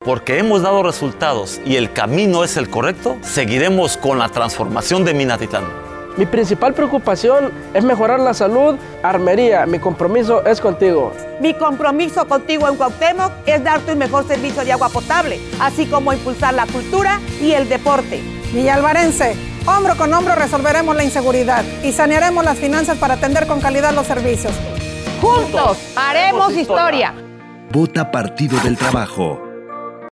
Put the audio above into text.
porque hemos dado resultados y el camino es el correcto, seguiremos con la transformación de Minatitlán. Mi principal preocupación es mejorar la salud. Armería, mi compromiso es contigo. Mi compromiso contigo en Cuauhtémoc es darte un mejor servicio de agua potable, así como impulsar la cultura y el deporte. Villalvarense, hombro con hombro resolveremos la inseguridad y sanearemos las finanzas para atender con calidad los servicios. Juntos haremos historia. Vota Partido del Trabajo.